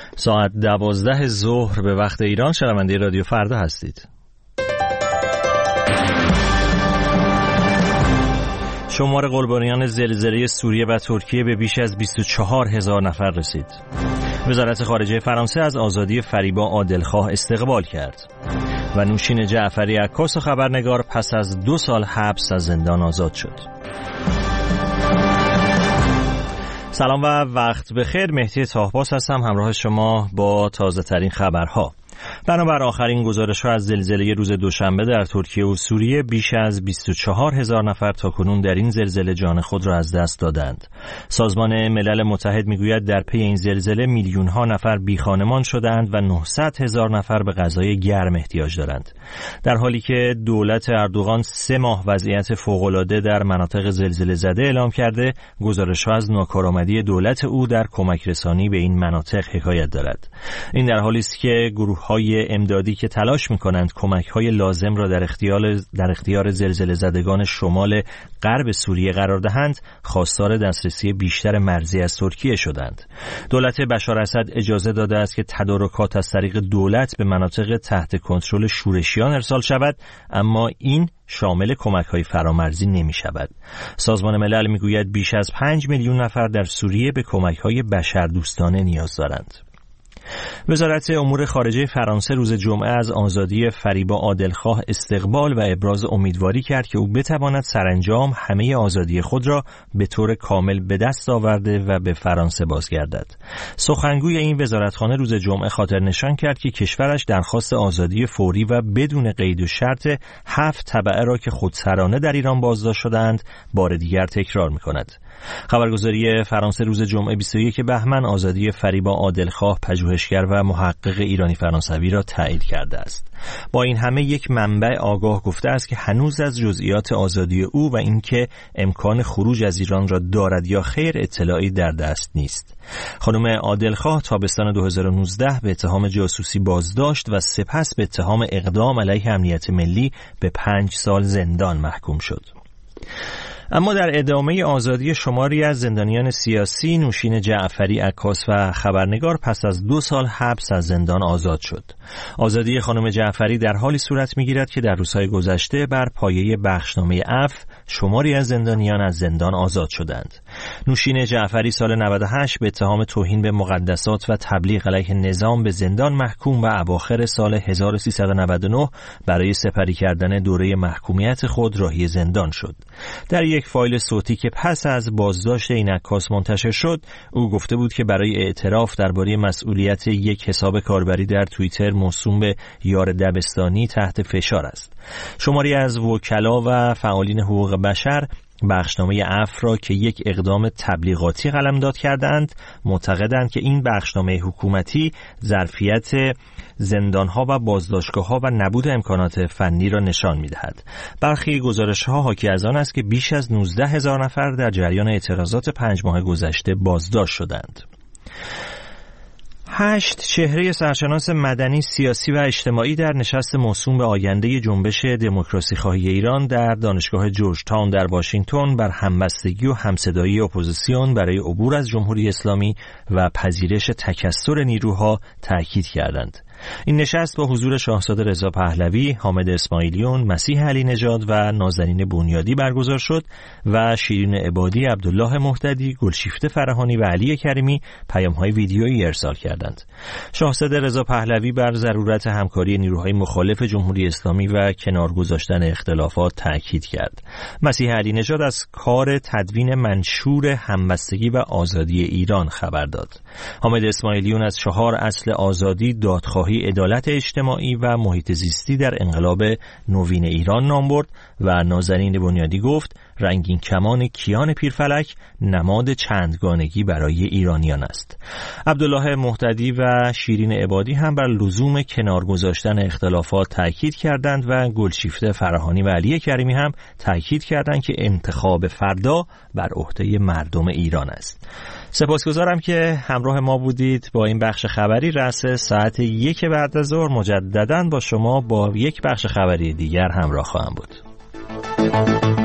ساعت 12 ظهر به وقت ایران شنونده رادیو فردا هستید. شمار قربانیان زلزله سوریه و ترکیه به بیش از 24,000 نفر رسید. وزارت خارجه فرانسه از آزادی فریبا عادلخواه استقبال کرد و نوشین جعفری عکاس و خبرنگار پس از 2 سال حبس از زندان آزاد شد. سلام و وقت بخیر. مهدی طاهباس هستم همراه شما با تازه ترین خبرها. بنابر آخرین گزارش‌ها از زلزله روز دوشنبه در ترکیه و سوریه بیش از 24,000 نفر تاکنون در این زلزله جان خود را از دست دادند. سازمان ملل متحد میگوید در پی این زلزله میلیون‌ها نفر بیخانمان شدند و 900,000 نفر به غذای گرم احتیاج دارند. در حالی که دولت اردوغان 3 ماه وضعیت فوق‌العاده در مناطق زلزله زده اعلام کرده، گزارش‌ها از ناکارآمدی دولت او در کمک رسانی به این مناطق حکایت دارد. این در حالی است که گروه‌های امدادی که تلاش می‌کنند کمک‌های لازم را در اختیار زلزله زدگان شمال غرب سوریه قرار دهند، خواستار دسترسی بیشتر مرزی از ترکیه شدند. دولت بشار اسد اجازه داده است که تدارکات از طریق دولت به مناطق تحت کنترل شورشیان ارسال شود، اما این شامل کمک‌های فرامرزی نمی‌شود. سازمان ملل می‌گوید بیش از 5 میلیون نفر در سوریه به کمک‌های بشردوستانه نیاز دارند. وزارت امور خارجه فرانسه روز جمعه از آزادی فریبا عادلخواه استقبال و ابراز امیدواری کرد که او بتواند سرانجام همه آزادی خود را به طور کامل به دست آورده و به فرانسه بازگردد. سخنگوی این وزارتخانه روز جمعه خاطر نشان کرد که کشورش درخواست آزادی فوری و بدون قید و شرط 7 تبعه را که خودسرانه در ایران بازداشت شدند بار دیگر تکرار می‌کند. خبرگزاری فرانسه روز جمعه 21 بهمن آزادی فریبا عادلخواه پژوهشگر و محقق ایرانی فرانسوی را تایید کرده است. با این همه یک منبع آگاه گفته است که هنوز از جزئیات آزادی او و اینکه امکان خروج از ایران را دارد یا خیر اطلاعی در دست نیست. خانم عادلخواه تابستان 2019 به اتهام جاسوسی بازداشت و سپس به اتهام اقدام علیه امنیت ملی به 5 سال زندان محکوم شد. اما در ادامه آزادی شماری از زندانیان سیاسی، نوشین جعفری عکاس و خبرنگار پس از 2 سال حبس از زندان آزاد شد. آزادی خانم جعفری در حالی صورت می‌گیرد که در روزهای گذشته بر پایه بخشنامه عفو شماری از زندانیان از زندان آزاد شدند. نوشین جعفری سال 98 به اتهام توهین به مقدسات و تبلیغ علیه نظام به زندان محکوم و اواخر سال 1399 برای سپری کردن دوره محکومیت خود راهی زندان شد. در یک فایل صوتی که پس از بازداشت این عکاس منتشر شد، او گفته بود که برای اعتراف درباره مسئولیت یک حساب کاربری در توییتر موسوم به یار دبستانی تحت فشار است. شماری از وکلا و فعالین حقوق بشر بخشنامه عفو را که یک اقدام تبلیغاتی قلمداد کردند، معتقدند که این بخشنامه حکومتی ظرفیت زندانها و بازداشتگاه‌ها و نبود امکانات فنی را نشان می‌دهد. برخی گزارش‌ها حاکی از آن است که بیش از 19,000 نفر در جریان اعتراضات 5 ماه گذشته بازداشت شدند. 8 چهره سرشناس مدنی، سیاسی و اجتماعی در نشست موسوم به آینده جنبش دموکراسی خواهی ایران در دانشگاه جورج تاون در واشنگتن بر همبستگی و همصدایی اپوزیسیون برای عبور از جمهوری اسلامی و پذیرش تکثر نیروها تاکید کردند. این نشست با حضور شاهزاده رضا پهلوی، حامد اسماعیلیون، مسیح علی نژاد و نازنین بنیادی برگزار شد و شیرین عبادی، عبدالله مهتدی، گلشیفته فرهانی و علی کریمی پیام‌های ویدیویی ارسال کردند. شاهزاده رضا پهلوی بر ضرورت همکاری نیروهای مخالف جمهوری اسلامی و کنار گذاشتن اختلافات تاکید کرد. مسیح علی نژاد از کار تدوین منشور همبستگی و آزادی ایران خبر داد. حامد اسماعیلیون از 4 اصل آزادی، دادخواهی، عدالت اجتماعی و محیط زیستی در انقلاب نوین ایران نام برد و نازنین بنیادی گفت رنگین کمان کیان پیرفلک نماد چندگانگی برای ایرانیان است. عبدالله مهتدی و شیرین عبادی هم بر لزوم کنار گذاشتن اختلافات تاکید کردند و گلشیفته فرهانی و علی کریمی هم تاکید کردند که انتخاب فردا بر عهده مردم ایران است. سپاسگزارم که همراه ما بودید. با این بخش خبری رأس ساعت 1 بعد از ظهر مجدداً با شما با یک بخش خبری دیگر همراه خواهم بود.